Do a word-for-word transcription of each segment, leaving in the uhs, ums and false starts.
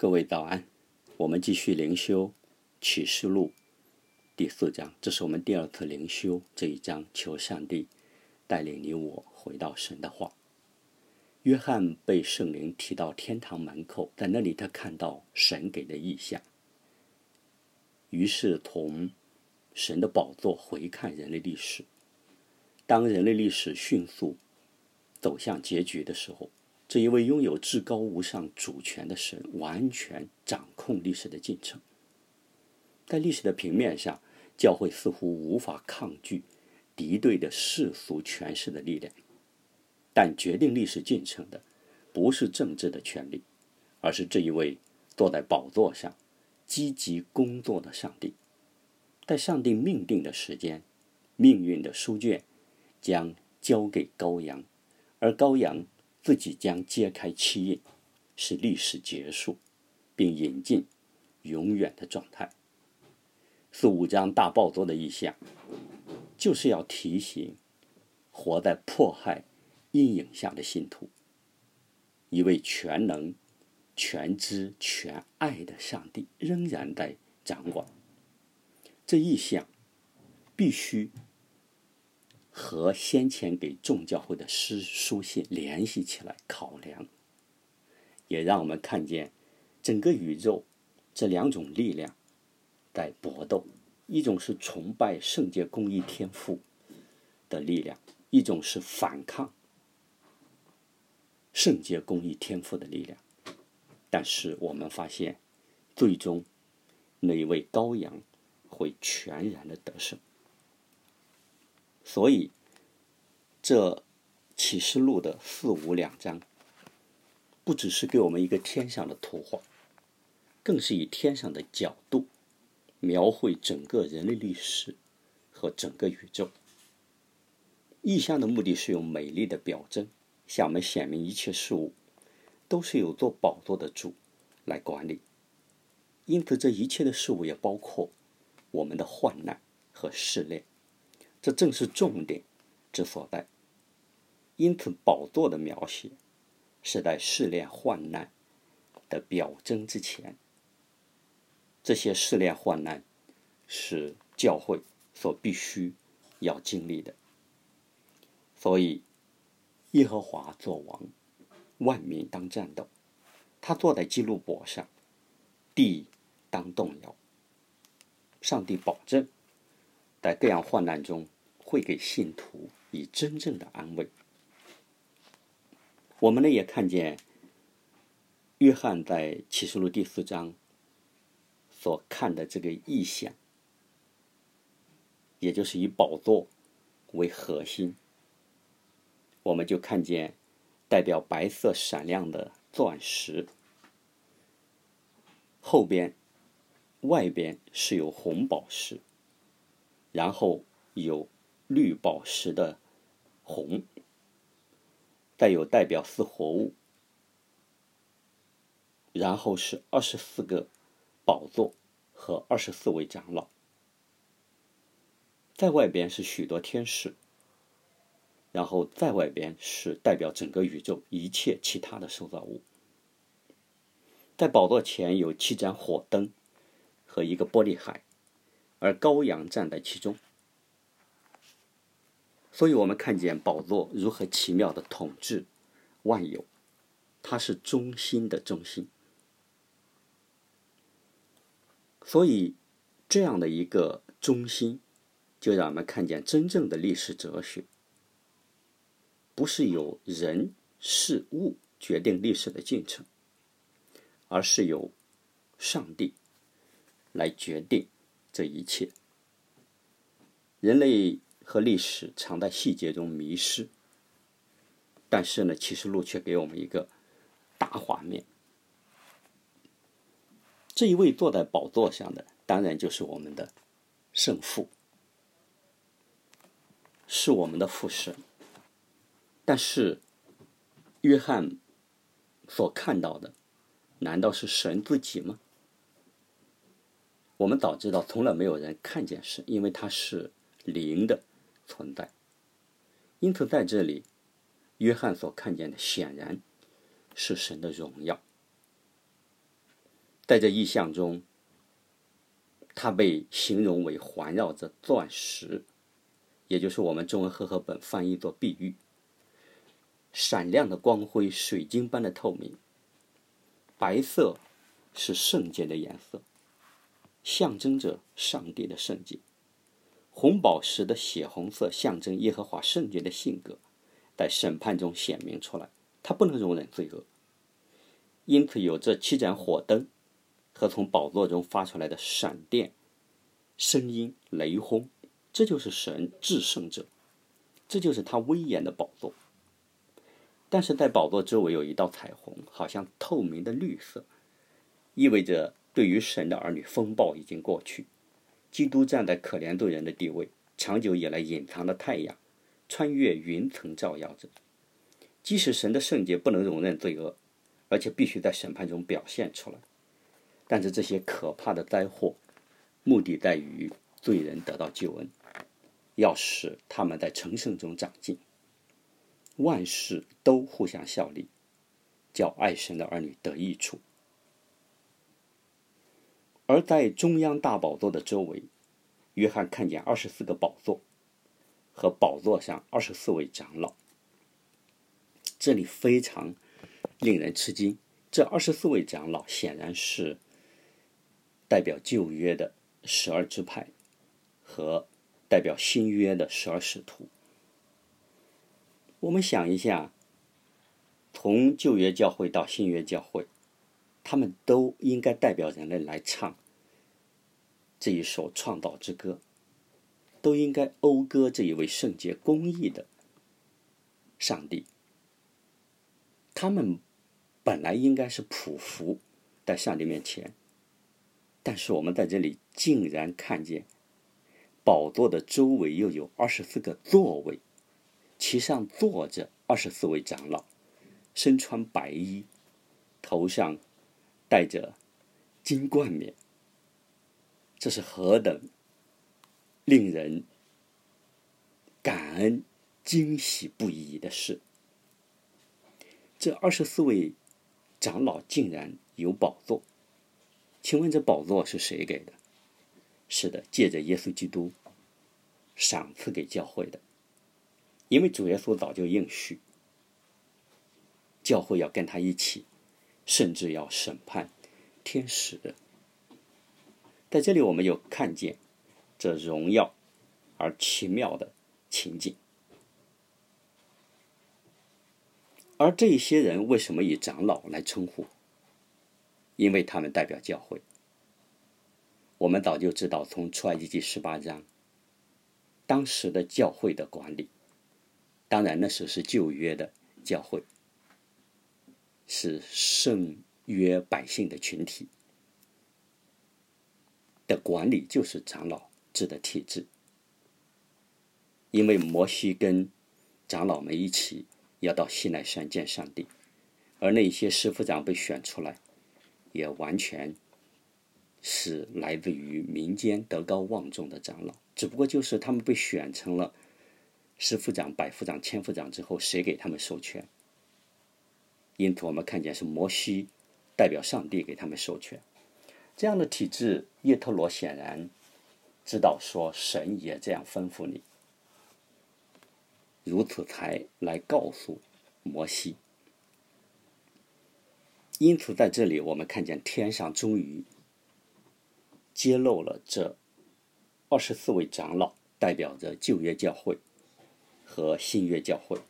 各位早安，我们继续灵修启示录第四章，这是我们第二次灵修这一章，求上帝带领你我回到神的话。约翰被圣灵提到天堂门口，在那里他看到神给的异象，于是从神的宝座回看人类历史。当人类历史迅速走向结局的时候，这一位拥有至高无上主权的神完全掌控历史的进程。在历史的平面上，教会似乎无法抗拒敌对的世俗权势的力量，但决定历史进程的不是政治的权力，而是这一位坐在宝座上积极工作的上帝。在上帝命定的时间，命运的书卷将交给羔羊，而羔羊自己将揭开七印，使历史结束，并引进永远的状态。四五章大宝座的意象，就是要提醒活在迫害阴影下的信徒，一位全能、全知、全爱的上帝仍然在掌管。这意象必须和先前给众教会的诗书信联系起来考量，也让我们看见整个宇宙这两种力量在搏斗，一种是崇拜圣洁公义天父的力量，一种是反抗圣洁公义天父的力量。但是我们发现，最终那一位羔羊会全然的得胜。所以这启示录的四五两章不只是给我们一个天上的图画，更是以天上的角度描绘整个人类历史和整个宇宙。意象的目的是用美丽的表征向我们显明一切事物都是由做宝座的主来管理，因此这一切的事物也包括我们的患难和试炼，这正是重点之所在。因此宝座的描写是在试炼患难的表征之前，这些试炼患难是教会所必须要经历的。所以耶和华作王，万民当战斗，他坐在基路伯上，地当动摇。上帝保证在各样患难中会给信徒以真正的安慰。我们呢也看见约翰在启示录第四章所看的这个意象，也就是以宝座为核心，我们就看见代表白色闪亮的钻石，后边外边是有红宝石，然后有绿宝石的红，再有代表四活物，然后是二十四个宝座和二十四位长老，在外边是许多天使，然后在外边是代表整个宇宙一切其他的受造物。在宝座前有七盏火灯和一个玻璃海，而羔羊站在其中。所以我们看见宝座如何奇妙的统治万有，它是中心的中心。所以这样的一个中心，就让我们看见真正的历史哲学不是由人事物决定历史的进程，而是由上帝来决定这一切。人类和历史常在细节中迷失，但是呢，启示录却给我们一个大画面。这一位坐在宝座上的，当然就是我们的圣父，是我们的父神。但是约翰所看到的，难道是神自己吗？我们早知道从来没有人看见神，因为他是灵的存在。因此在这里约翰所看见的显然是神的荣耀。 在这意象中，它被形容为环绕着钻石，也就是我们中文和合本翻译作碧玉，闪亮的光辉，水晶般的透明。白色是圣洁的颜色，象征着上帝的圣洁。红宝石的血红色象征耶和华圣洁的性格，在审判中显明出来，他不能容忍罪恶。因此有这七盏火灯和从宝座中发出来的闪电、声音、雷轰，这就是神至圣者，这就是他威严的宝座。但是在宝座周围有一道彩虹，好像透明的绿色，意味着对于神的儿女，风暴已经过去。基督站在可怜罪人的地位，长久以来隐藏的太阳，穿越云层照耀着。即使神的圣洁不能容忍罪恶，而且必须在审判中表现出来，但是这些可怕的灾祸，目的在于罪人得到救恩，要使他们在成圣中长进。万事都互相效力，叫爱神的儿女得益处。而在中央大宝座的周围，约翰看见二十四个宝座和宝座上二十四位长老。这里非常令人吃惊，这二十四位长老显然是代表旧约的十二支派和代表新约的十二使徒。我们想一下，从旧约教会到新约教会，他们都应该代表人类来唱这一首创造之歌，都应该讴歌这一位圣洁公义的上帝。他们本来应该是匍匐在上帝面前，但是我们在这里竟然看见宝座的周围又有二十四个座位，其上坐着二十四位长老，身穿白衣，头上戴着金冠冕。这是何等令人感恩惊喜不已的事。这二十四位长老竟然有宝座，请问这宝座是谁给的？是的，借着耶稣基督赏赐给教会的。因为主耶稣早就应许，教会要跟他一起，甚至要审判天使。在这里我们有看见这荣耀而奇妙的情景。而这些人为什么以长老来称呼？因为他们代表教会。我们早就知道，从出埃及记十八章，当时的教会的管理，当然那时候是旧约的教会，是圣约百姓的群体的管理，就是长老制的体制。因为摩西跟长老们一起要到西奈山见上帝，而那些司副长被选出来，也完全是来自于民间德高望重的长老，只不过就是他们被选成了司副长、百夫长、千夫长之后，谁给他们授权？因此我们看见是摩西代表上帝给他们授权。这样的体制，叶特罗显然知道说神也这样吩咐你，如此才来告诉摩西。因此在这里我们看见天上终于揭露了这二十四位长老，代表着旧约教会和新约教会，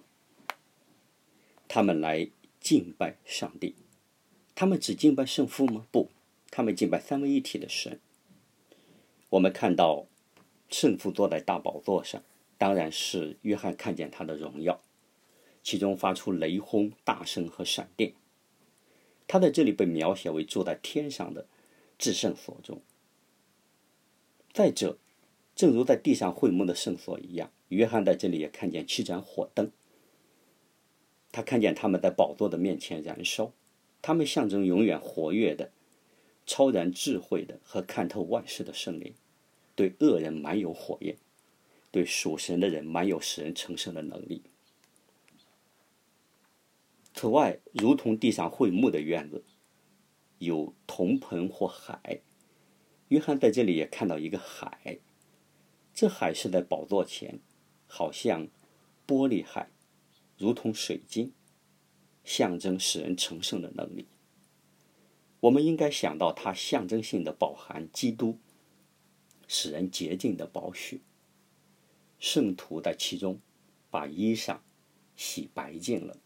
他们来敬拜上帝。他们只敬拜圣父吗？不，他们敬拜三位一体的神。我们看到圣父坐在大宝座上，当然是约翰看见他的荣耀，其中发出雷轰、大声和闪电。他在这里被描写为坐在天上的至圣所中。再者，正如在地上会幕的圣所一样，约翰在这里也看见七盏火灯，他看见他们在宝座的面前燃烧，他们象征永远活跃的、超然智慧的和看透万事的圣灵，对恶人满有火焰，对属神的人满有使人成圣的能力。此外，如同地上会幕的院子， 有铜盆或海。约翰在这里也看到一个海，这海是在宝座前，好像玻璃海，如同水晶，象征使人成圣的能力。我们应该想到它象征性的饱含基督使人洁净的宝血，圣徒在其中把衣裳洗白净了，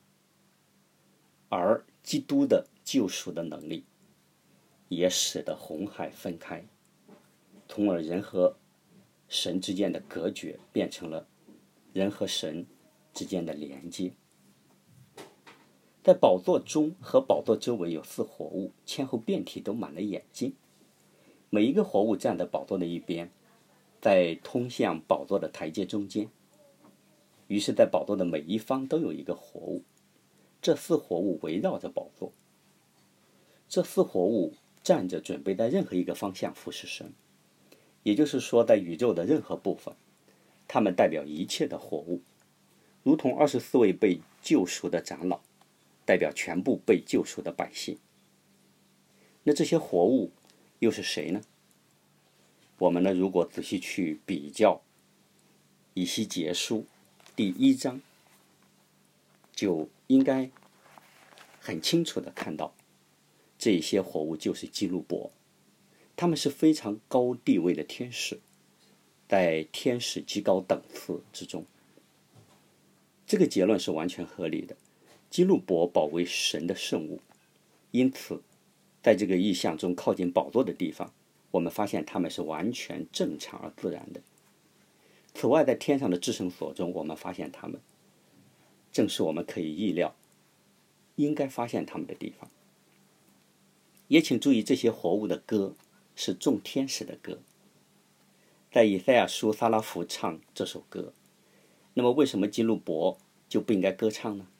而基督的救赎的能力也使得红海分开，从而人和神之间的隔绝变成了人和神之间的连接。在宝座中和宝座周围有四活物，前后遍体都满了眼睛。每一个活物站在宝座的一边，在通向宝座的台阶中间。于是在宝座的每一方都有一个活物，这四活物围绕着宝座。这四活物站着，准备在任何一个方向服侍神，也就是说，在宇宙的任何部分，它们代表一切的活物，如同二十四位被救赎的长老代表全部被救赎的百姓。那这些活物又是谁呢？我们呢，如果仔细去比较以西结书第一章，就应该很清楚地看到，这些活物就是基路伯，他们是非常高地位的天使，在天使极高等次之中。这个结论是完全合理的。基路伯保卫神的圣物，因此在这个意象中靠近宝座的地方，我们发现他们是完全正常而自然的。此外，在天上的至圣所中，我们发现他们正是我们可以意料应该发现他们的地方。也请注意，这些活物的歌是众天使的歌。在以赛亚书撒拉弗唱这首歌，那么为什么基路伯就不应该歌唱呢？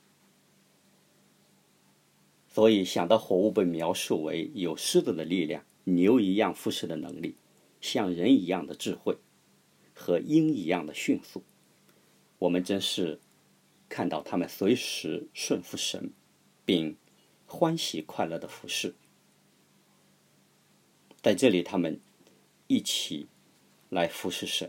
所以想到活物被描述为有狮子的力量、牛一样服侍的能力、像人一样的智慧和鹰一样的迅速，我们真是看到他们随时顺服神，并欢喜快乐的服侍。在这里他们一起来服侍神，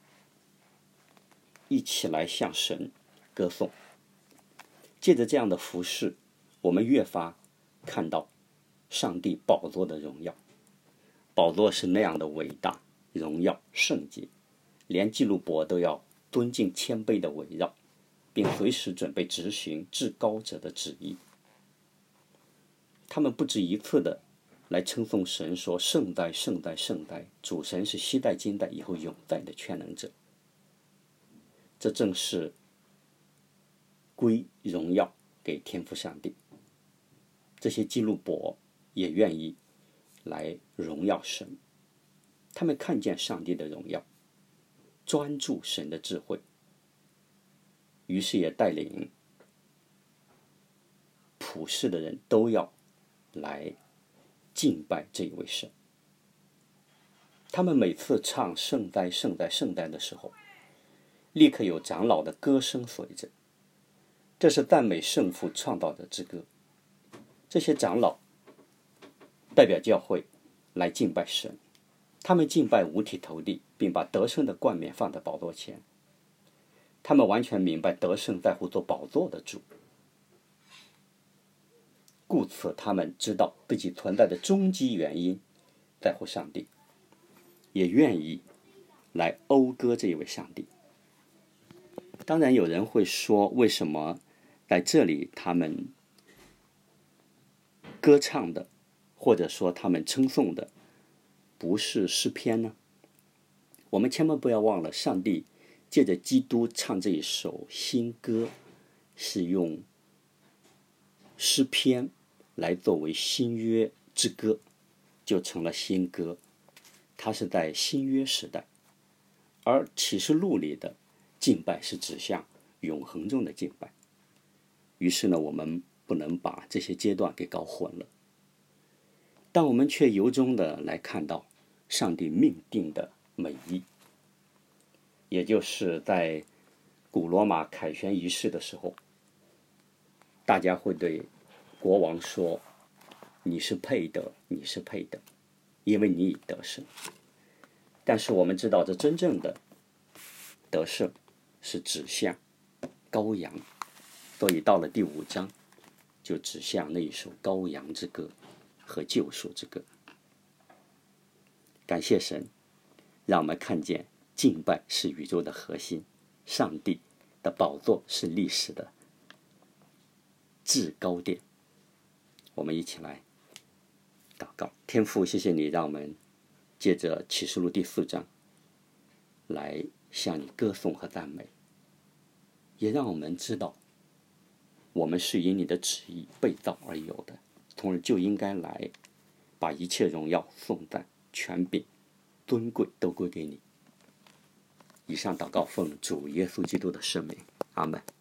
一起来向神歌颂。借着这样的服侍，我们越发看到上帝宝座的荣耀。宝座是那样的伟大、荣耀、圣洁，连基路伯都要尊敬谦卑的围绕，并随时准备执行至高者的旨意。他们不止一次的来称颂神，说圣哉圣哉圣哉，主神是昔在今在以后永在的全能者。这正是归荣耀给天父上帝。这些基路伯也愿意来荣耀神，他们看见上帝的荣耀，专注神的智慧，于是也带领普世的人都要来敬拜这一位神。他们每次唱圣哉圣哉圣哉的时候，立刻有长老的歌声随着，这是赞美圣父创造者之歌。这些长老代表教会来敬拜神，他们敬拜五体投地，并把得胜的冠冕放在宝座前。他们完全明白得胜在乎做宝座的主，故此他们知道自己存在的终极原因在乎上帝，也愿意来讴歌这一位上帝。当然有人会说，为什么在这里他们歌唱的，或者说他们称颂的不是诗篇呢？我们千万不要忘了，上帝借着基督唱这一首新歌，是用诗篇来作为新约之歌，就成了新歌。它是在新约时代，而启示录里的敬拜是指向永恒中的敬拜。于是呢，我们不能把这些阶段给搞混了，但我们却由衷的来看到上帝命定的美意。也就是在古罗马凯旋仪式的时候，大家会对国王说， 你是配得，你是配得，因为你已得胜。但是我们知道，这真正的得胜是指向羔羊，所以到了第五章，就指向那一首羔羊之歌和救赎之歌。感谢神，让我们看见敬拜是宇宙的核心，上帝的宝座是历史的至高点。我们一起来祷告。天父，谢谢你让我们借着启示录第四章来向你歌颂和赞美，也让我们知道我们是因你的旨意被造而有的，从而就应该来把一切荣耀、颂赞、权柄、尊贵都归给你。以上祷告奉主耶稣基督的圣名，阿们。